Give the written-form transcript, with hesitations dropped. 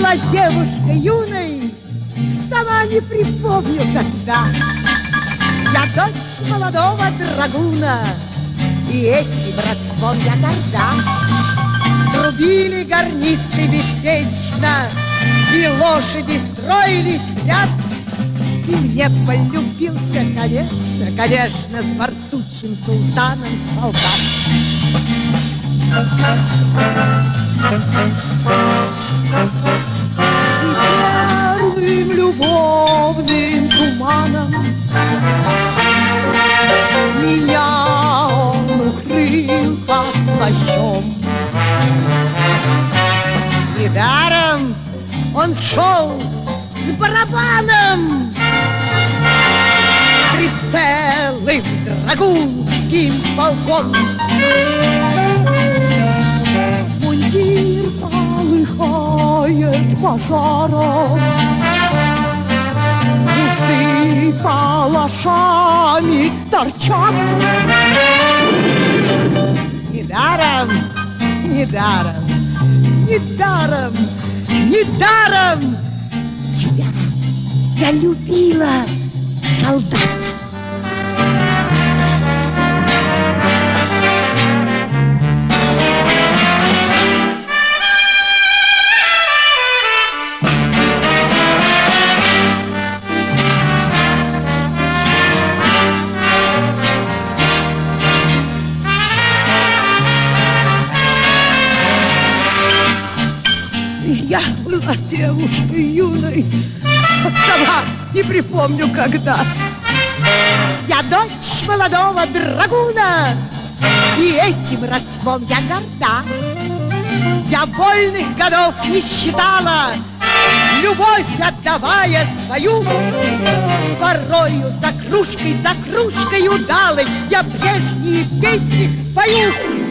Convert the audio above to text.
была девушкой юной, сама не припомню когда. Я дочь молодого драгуна, и этим родством я горда. Трубили гарнисты беспечно, и лошади строились в ряд. И мне полюбился, конечно, с барсучим султаном солдат. И первым любовным туманом меня он укрыл под плащом. Недаром он шел с барабаном прицелым драгунским полком. Мундир полыхает пожаром, усы палашами торчат. Недаром, недаром, недаром, недаром тебя я любила, солдат. Я была девушкой юной, сама не припомню когда. Я дочь молодого драгуна, и этим родством я горда. Я вольных годов не считала, любовь отдавая свою. Порою за кружкой удалой я прежние песни пою.